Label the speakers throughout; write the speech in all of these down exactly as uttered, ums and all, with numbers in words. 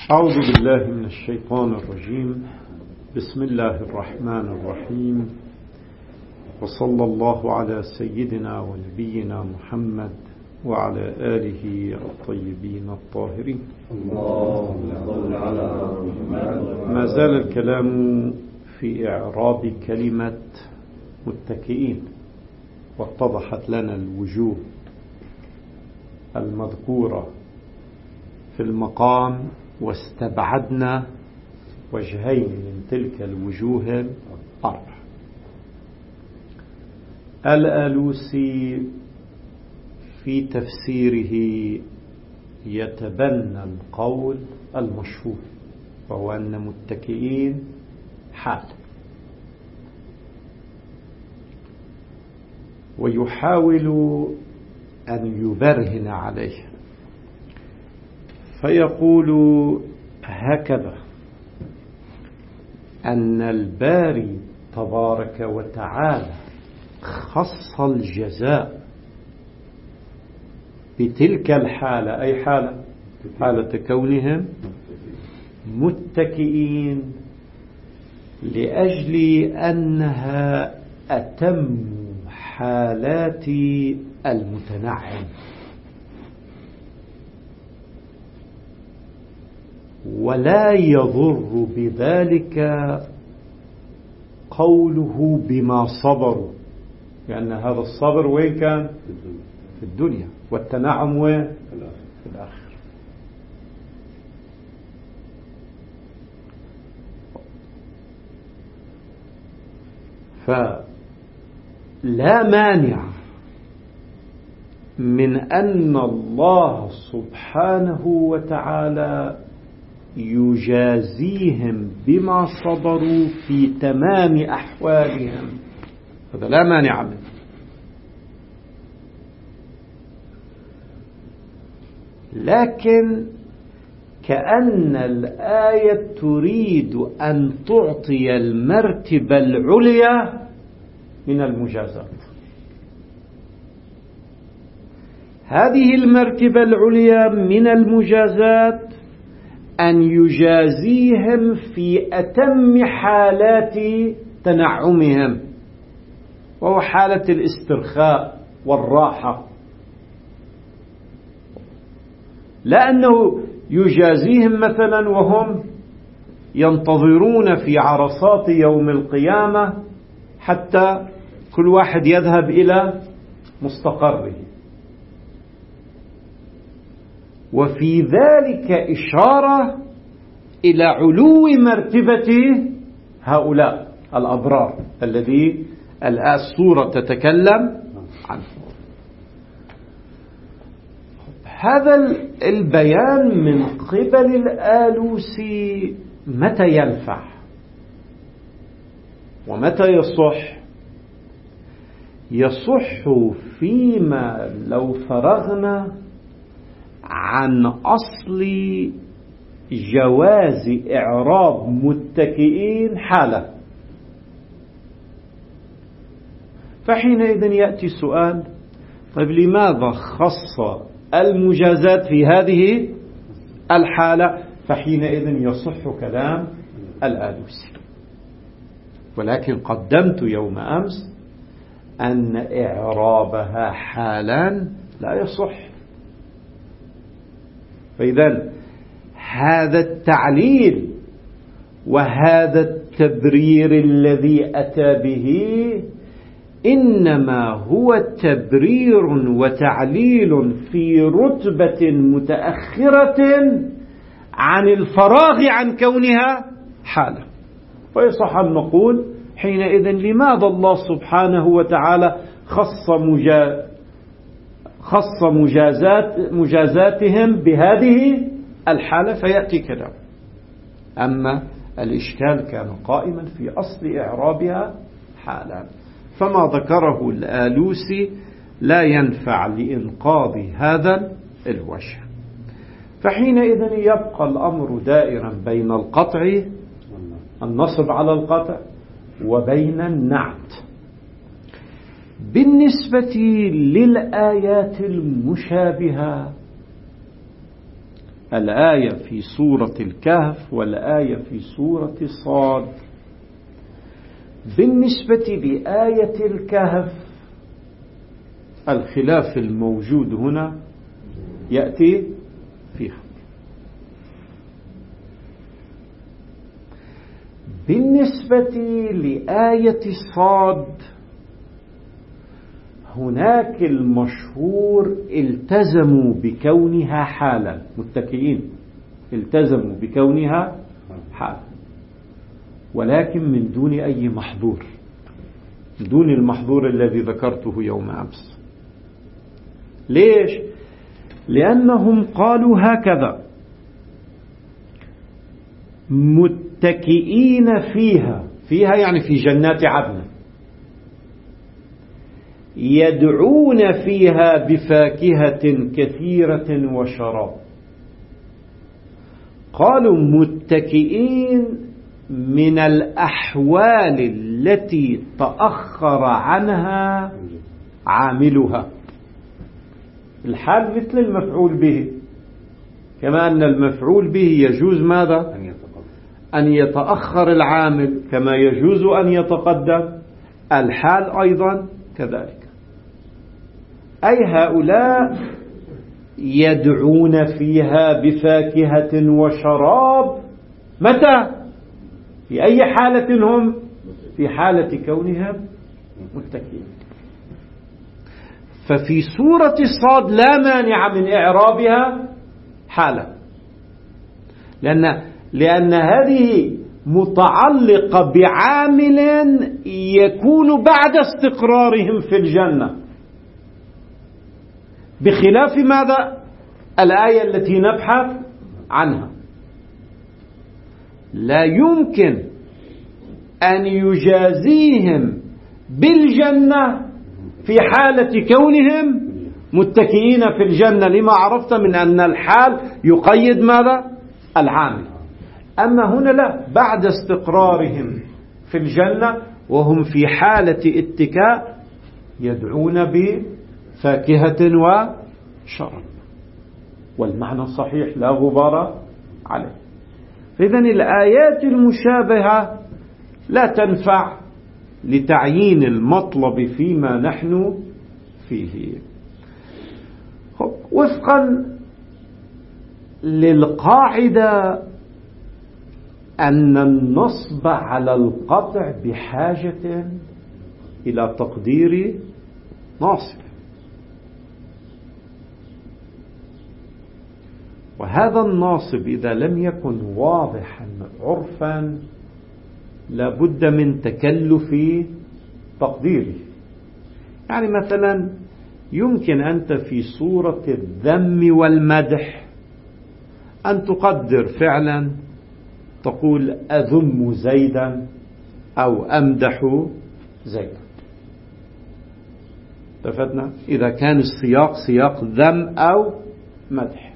Speaker 1: أعوذ بالله من الشيطان الرجيم. بسم الله الرحمن الرحيم، وصلى الله على سيدنا ونبينا محمد وعلى آله الطيبين الطاهرين. ما زال الكلام في إعراب كلمة متكئين، واتضحت لنا الوجوه المذكورة في المقام، واستبعدنا وجهين من تلك الوجوه الأربع. الآلوسي في تفسيره يتبنى القول المشهور، وهو أن متكئين حال، ويحاول أن يبرهن عليه فيقول هكذا: أن الباري تبارك وتعالى خص الجزاء بتلك الحالة، أي حالة حالة كونهم متكئين، لأجل أنها أتم حالات المتنعم، ولا يضر بذلك قوله بما صبروا، لأن هذا الصبر وين كان؟ في الدنيا، والتنعم وين؟ في الآخرة. فلا مانع من أن الله سبحانه وتعالى يجازيهم بما صبروا في تمام أحوالهم، هذا لا مانع منه. لكن كأن الآية تريد أن تعطي المرتبة العليا من المجازات. هذه المرتبة العليا من المجازات أن يجازيهم في أتم حالات تنعمهم، وهو حالة الاسترخاء والراحة، لأنه يجازيهم مثلا وهم ينتظرون في عرصات يوم القيامة حتى كل واحد يذهب إلى مستقره، وفي ذلك إشارة إلى علو مرتبة هؤلاء الأبرار الذي الآن السورة تتكلم عنه. هذا البيان من قبل الآلوسي متى ينفع ومتى يصح؟ يصح فيما لو فرغنا عن أصل جواز إعراب متكئين حالة، فحينئذ يأتي سؤال: طيب لماذا خص المجازات في هذه الحالة؟ فحينئذ يصح كلام الآلوسي، ولكن قدمت يوم أمس أن إعرابها حالا لا يصح. فإذا هذا التعليل وهذا التبرير الذي أتى به إنما هو تبرير وتعليل في رتبة متأخرة عن الفراغ عن كونها حالة. فيصح أن نقول حينئذ لماذا الله سبحانه وتعالى خص مجا خص مجازات مجازاتهم بهذه الحالة؟ فيأتي كلام. أما الإشكال كان قائما في أصل إعرابها حالا، فما ذكره الآلوسي لا ينفع لإنقاذ هذا الوجه. فحينئذ يبقى الأمر دائرا بين القطع، النصب على القطع، وبين النعت. بالنسبة للآيات المشابهة الآية في سورة الكهف والآية في سورة صاد. بالنسبة لآية الكهف الخلاف الموجود هنا يأتي فيها. بالنسبة لآية صاد هناك المشهور التزموا بكونها حالا، متكئين التزموا بكونها حالا، ولكن من دون أي محظور، دون المحظور الذي ذكرته يوم أمس. ليش؟ لأنهم قالوا هكذا: متكئين فيها، فيها يعني في جنات عدن، يدعون فيها بفاكهة كثيرة وشراب. قالوا متكئين من الأحوال التي تأخر عنها عاملها. الحال مثل المفعول به، كما أن المفعول به يجوز ماذا؟ أن يتأخر العامل كما يجوز أن يتقدم، الحال أيضا كذلك. أي هؤلاء يدعون فيها بفاكهة وشراب، متى؟ في أي حالة هم؟ في حالة كونهم متكئين. ففي سورة صاد لا مانع من إعرابها حالة، لأن لأن هذه متعلقة بعامل يكون بعد استقرارهم في الجنة، بخلاف ماذا؟ الآية التي نبحث عنها. لا يمكن أن يجازيهم بالجنة في حالة كونهم متكئين في الجنة، لما عرفت من أن الحال يقيد ماذا؟ العامل. أما هنا لا، بعد استقرارهم في الجنة وهم في حالة اتكاء يدعون بفاكهة وشراب، والمعنى صحيح لا غبار عليه. إذن الآيات المشابهة لا تنفع لتعيين المطلب فيما نحن فيه. وفقا للقاعدة أن النصب على القطع بحاجة إلى تقدير ناصب، وهذا الناصب إذا لم يكن واضحا عرفا لابد من تكلف تقديره. يعني مثلا يمكن أنت في صورة الذم والمدح أن تقدر فعلا، تقول أذم زيدا أو أمدح زيدا. اتفقنا؟ إذا كان السياق سياق ذم أو مدح.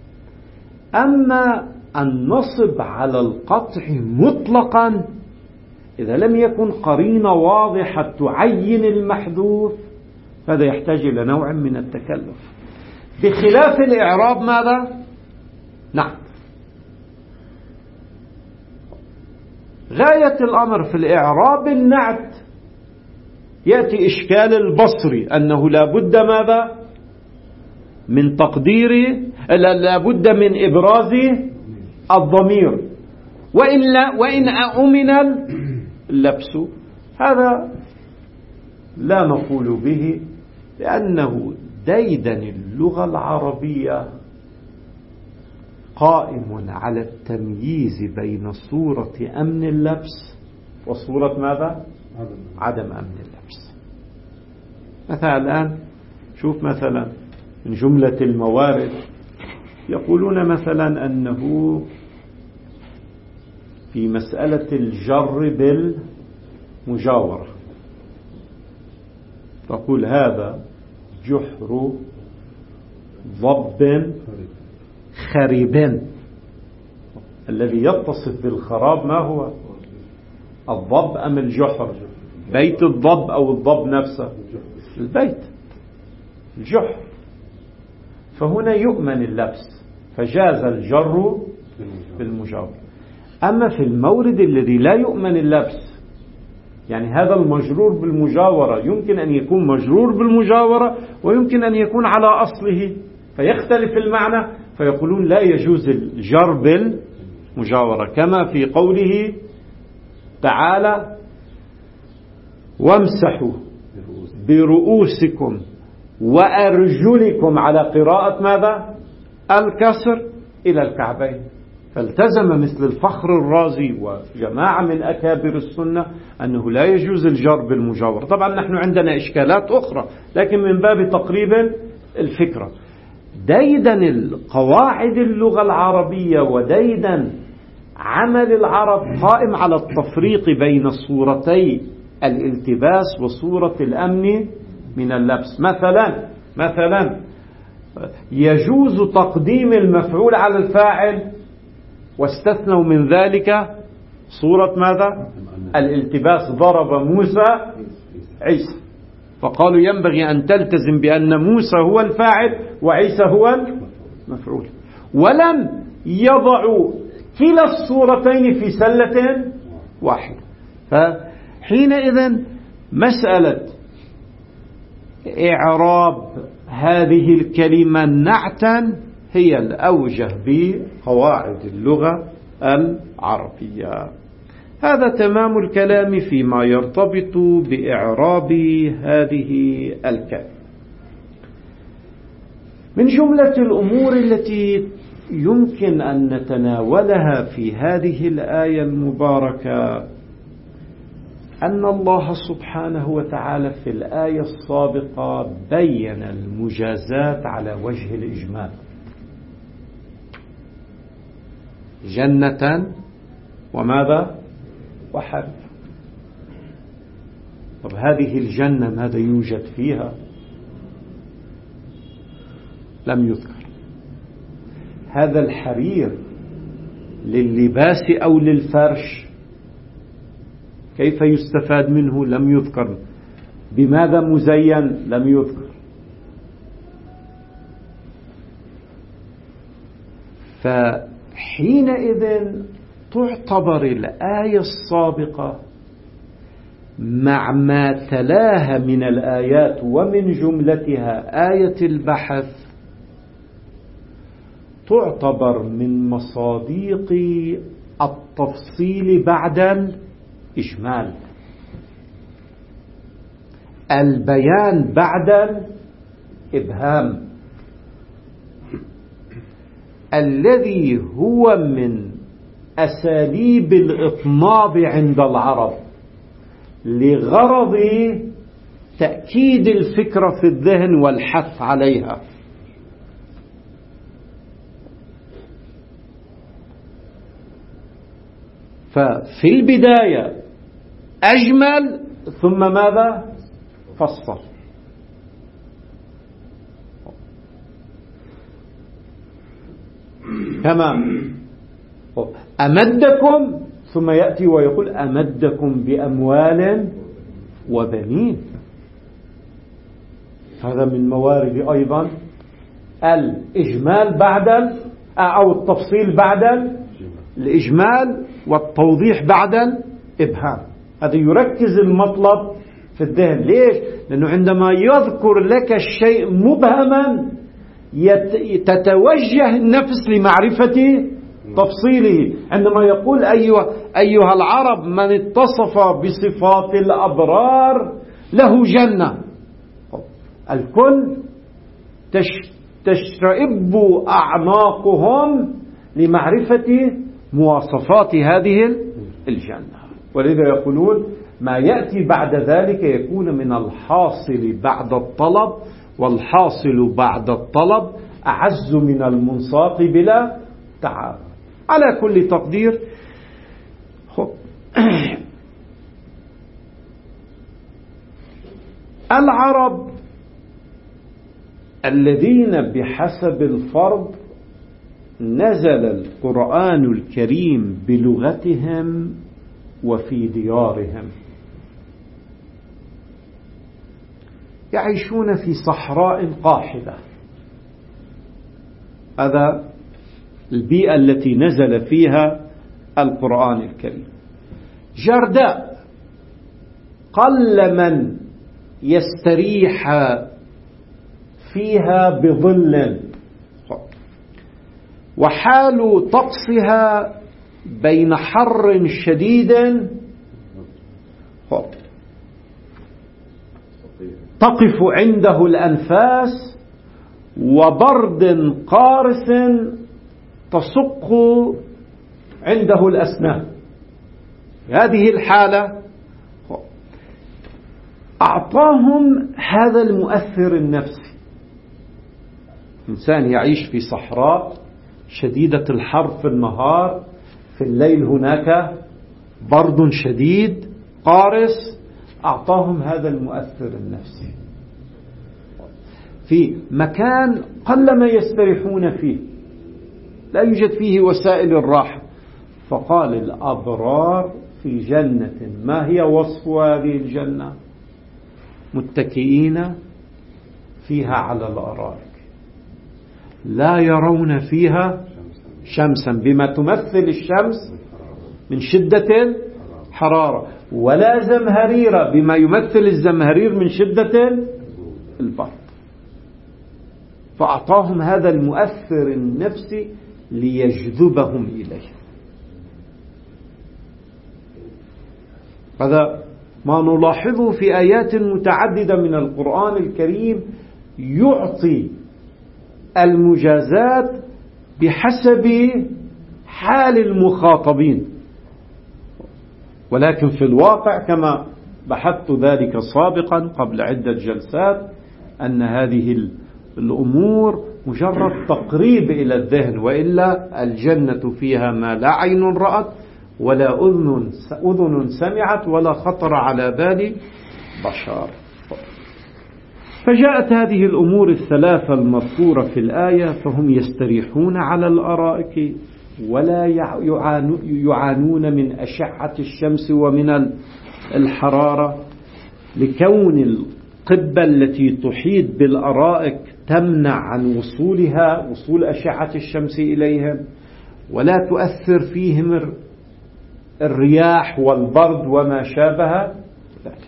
Speaker 1: أما النصب على القطع مطلقا إذا لم يكن قرينة واضحة تعين المحذوف فهذا يحتاج إلى نوع من التكلف، بخلاف الإعراب. ماذا؟ نعم، غاية الأمر في الإعراب النعت. يأتي إشكال البصري أنه لا بد ماذا؟ من تقدير، لا بد من إبراز الضمير، وإن, وإن أؤمن اللبس. هذا لا نقول به، لأنه ديدن اللغة العربية قائم على التمييز بين صورة أمن اللبس وصورة ماذا؟ عدم أمن اللبس. مثلا الآن شوف مثلا من جملة الموارد يقولون مثلا أنه في مسألة الجر بالمجاورة تقول هذا جحر ضب خريب. الذي يتصف بالخراب ما هو؟ الضب أم الجحر؟ بيت الضب أو الضب نفسه؟ البيت، الجحر. فهنا يؤمن اللبس، فجاز الجر بالمجاورة. أما في المورد الذي لا يؤمن اللبس، يعني هذا المجرور بالمجاورة يمكن أن يكون مجرور بالمجاورة ويمكن أن يكون على أصله فيختلف المعنى، فيقولون لا يجوز الجر بالمجاورة، كما في قوله تعالى وامسحوا برؤوسكم وأرجلكم على قراءة ماذا؟ الكسر إلى الكعبين. فالتزم مثل الفخر الرازي وجماعة من أكابر السنة أنه لا يجوز الجر بالمجاورة. طبعا نحن عندنا إشكالات أخرى، لكن من باب تقريب الفكرة. ديدا القواعد اللغة العربية وديدا عمل العرب قائم على التفريق بين صورتي الالتباس وصورة الأمن من اللبس. مثلا مثلا يجوز تقديم المفعول على الفاعل، واستثنوا من ذلك صورة ماذا؟ الالتباس. ضرب موسى عيسى، فقالوا ينبغي أن تلتزم بأن موسى هو الفاعل وعيسى هو المفعول، ولم يضعوا كلا الصورتين في سلة واحدة. فحينئذ مسألة إعراب هذه الكلمة نعتا هي الأوجه بقواعد اللغة العربية. هذا تمام الكلام فيما يرتبط بإعراب هذه الكلمة. من جملة الأمور التي يمكن أن نتناولها في هذه الآية المباركة أن الله سبحانه وتعالى في الآية السابقة بين المجازات على وجه الإجمال. جنة وماذا؟ وحرث. طب هذه الجنة ماذا يوجد فيها؟ لم يذكر. هذا الحرير لللباس أو للفرش كيف يستفاد منه؟ لم يذكر. بماذا مزين؟ لم يذكر. فحينئذ تعتبر الآية السابقة مع ما تلاها من الآيات ومن جملتها آية البحث تعتبر من مصاديق التفصيل بعد الإجمال، البيان بعد الإبهام، الذي هو من أساليب الإطناب عند العرب لغرض تأكيد الفكرة في الذهن والحث عليها. ففي البداية أجمل ثم ماذا؟ فصل. كما أمدكم ثم يأتي ويقول أمدكم بأموال وبنين. هذا من موارد أيضا الإجمال بعد أو التفصيل بعد الإجمال والتوضيح بعد الإبهام. هذا يركز المطلب في الذهن. ليش؟ لأنه عندما يذكر لك الشيء مبهما تتوجه النفس لمعرفة تفصيله. عندما يقول أيها, أيها العرب من اتصف بصفات الأبرار له جنة، الكل تشرئب أعناقهم لمعرفة مواصفات هذه الجنة. ولذا يقولون ما يأتي بعد ذلك يكون من الحاصل بعد الطلب، والحاصل بعد الطلب أعز من المنساق بلا تعارض. على كل تقدير العرب الذين بحسب الفرض نزل القرآن الكريم بلغتهم وفي ديارهم، يعيشون في صحراء قاحلة. هذا البيئة التي نزل فيها القرآن الكريم. جرداء قل من يستريح فيها بظل، وحال طقسها بين حر شديد تقف عنده الأنفاس وبرد قارس تصق عنده الأسنان. هذه الحالة أعطاهم هذا المؤثر النفسي. إنسان يعيش في صحراء شديدة الحر في النهار، في الليل هناك برد شديد قارس، أعطاهم هذا المؤثر النفسي في مكان قلما يستريحون فيه، لا يوجد فيه وسائل الراحة. فقال الأبرار في جنة. ما هي وصف هذه الجنة؟ متكئين فيها على الأرائك لا يرون فيها شمسا، بما تمثل الشمس من شدة الحرارة، ولا زمهريرا بما يمثل الزمهرير من شدة البرد. فأعطاهم هذا المؤثر النفسي ليجذبهم إليه. هذا ما نلاحظه في آيات متعددة من القرآن الكريم، يعطي المجازات بحسب حال المخاطبين. ولكن في الواقع كما بحثت ذلك سابقا قبل عدة جلسات أن هذه الأمور مجرد تقريب إلى الذهن، وإلا الجنة فيها ما لا عين رأت ولا أذن أذن سمعت ولا خطر على بال بشر. فجاءت هذه الأمور الثلاثة المذكورة في الآية، فهم يستريحون على الأرائك ولا يعانون من أشعة الشمس ومن الحرارة، لكون القبة التي تحيط بالأرائك تمنع عن وصولها وصول أشعة الشمس إليهم، ولا تؤثر فيهم الرياح والبرد وما شابه ذلك.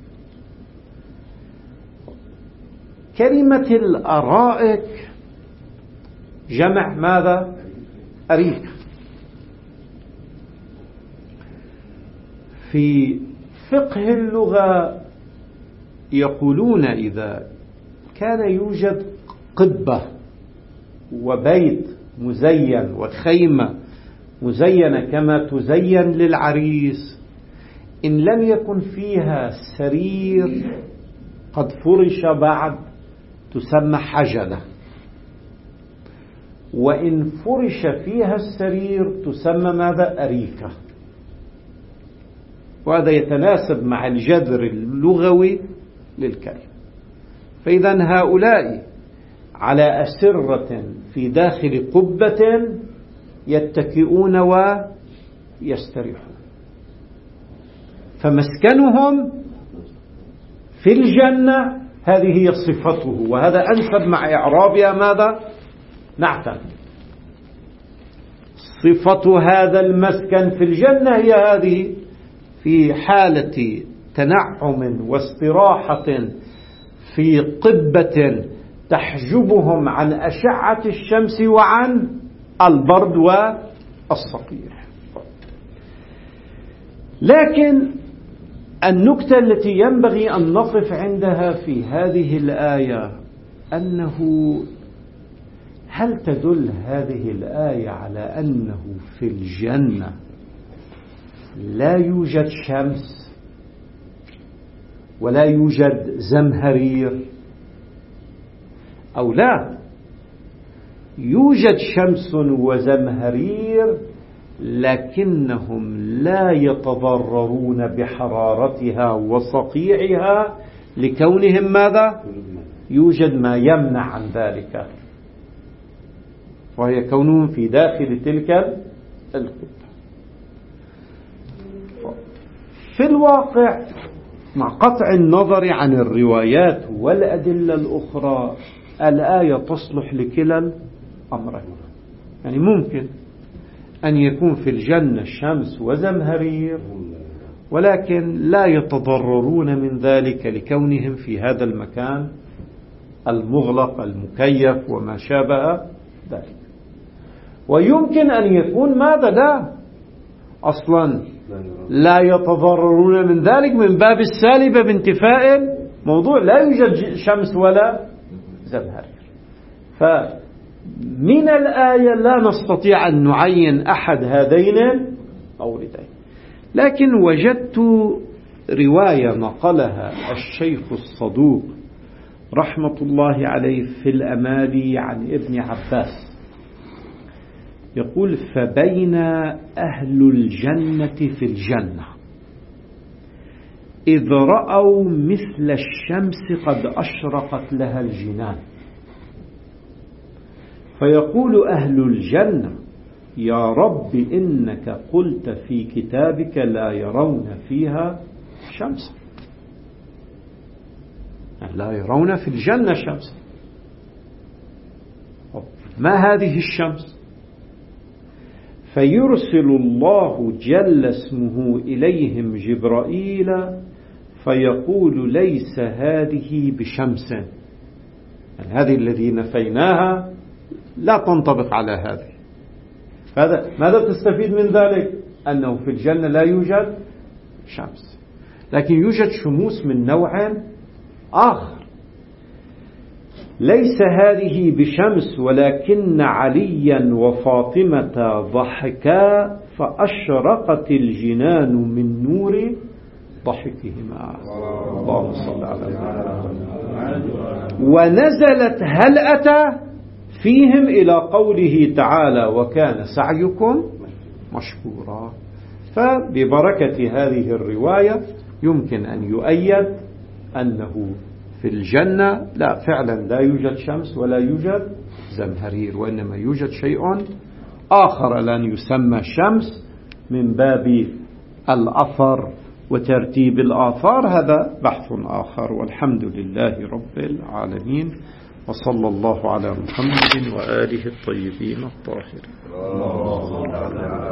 Speaker 1: كلمة الأرائك جمع ماذا؟ أريكة. في فقه اللغة يقولون إذا كان يوجد قبة وبيت مزين وخيمة مزينة كما تزين للعريس، إن لم يكن فيها سرير قد فرش بعد تسمى حجلة، وإن فرش فيها السرير تسمى ماذا؟ أريكة. وهذا يتناسب مع الجذر اللغوي للكلمة. فإذا هؤلاء على أسرة في داخل قبة يتكئون ويستريحون، فمسكنهم في الجنة هذه هي صفته، وهذا أنسب مع إعرابها ماذا؟ نعتا. صفة هذا المسكن في الجنة هي هذه، في حالة تنعم واستراحة في قبة تحجبهم عن أشعة الشمس وعن البرد والصقيع. لكن النكتة التي ينبغي أن نقف عندها في هذه الآية أنه هل تدل هذه الآية على أنه في الجنة لا يوجد شمس ولا يوجد زمهرير، أو لا يوجد شمس وزمهرير لكنهم لا يتضررون بحرارتها وصقيعها لكونهم ماذا؟ يوجد ما يمنع عن ذلك، وهي كونهم في داخل تلك القبة. في الواقع مع قطع النظر عن الروايات والأدلة الأخرى الآية تصلح لكلا الأمرين. يعني ممكن أن يكون في الجنة شمس وزمهرير، ولكن لا يتضررون من ذلك لكونهم في هذا المكان المغلق المكيف وما شابه ذلك. ويمكن أن يكون ماذا لا أصلا لا يتضررون من ذلك من باب السالبة بانتفاء الموضوع، لا يوجد شمس ولا زمهرير. فمن الآية لا نستطيع أن نعين أحد هذين الموردين، لكن وجدت رواية نقلها الشيخ الصدوق رحمة الله عليه في الأمالي عن ابن عباس، يقول: فبين أهل الجنة في الجنة إذ رأوا مثل الشمس قد أشرقت لها الجنان، فيقول أهل الجنة: يا رب إنك قلت في كتابك لا يرون فيها شمس، لا يرون في الجنة شمس. ما هذه الشمس؟ فيرسل الله جل اسمه إليهم جبرائيل فيقول: ليس هذه بشمس، يعني هذه الذي نفيناها لا تنطبق على هذه. هذا ماذا تستفيد من ذلك؟ أنه في الجنة لا يوجد شمس، لكن يوجد شموس من نوع آخر. ليس هذه بشمس ولكن عليا وفاطمة ضحكا فأشرقت الجنان من نور ضحكهما. اللهم صل على محمد. ونزلت هل أتى فيهم إلى قوله تعالى: وكان سعيكم مشكورا. فببركة هذه الرواية يمكن أن يؤيد أنه في الجنة لا فعلا لا يوجد شمس ولا يوجد زمهرير، وإنما يوجد شيء آخر لن يسمى شمس من باب الأثر وترتيب الآثار، هذا بحث آخر. والحمد لله رب العالمين، وصلى الله على محمد وآله الطيبين الطاهرين.